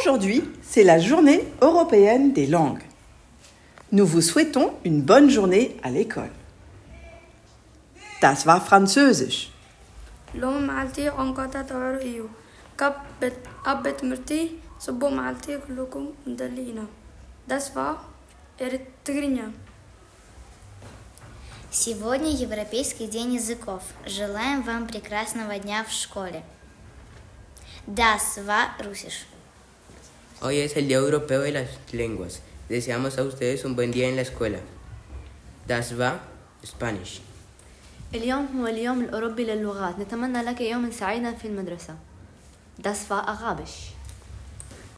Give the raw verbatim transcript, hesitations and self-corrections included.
Aujourd'hui, c'est la journée européenne des langues. Nous vous souhaitons une bonne journée à l'école. Das war Französisch. لون معلتي أنقطع توريو كبت أبت مرتي صبوا معلتي كلكم مدلينا. Das war Эритриня. Сегодня Европейский день языков. Желаем вам прекрасного дня в школе. Das war Russisch. Hoy es el Día Europeo de las Lenguas. Deseamos a ustedes un buen día en la escuela. Das war Spanish. اليوم هو اليوم الأوروبي للغات. نتمنى لك يوم سعيدا في المدرسة. Das war Arabisch.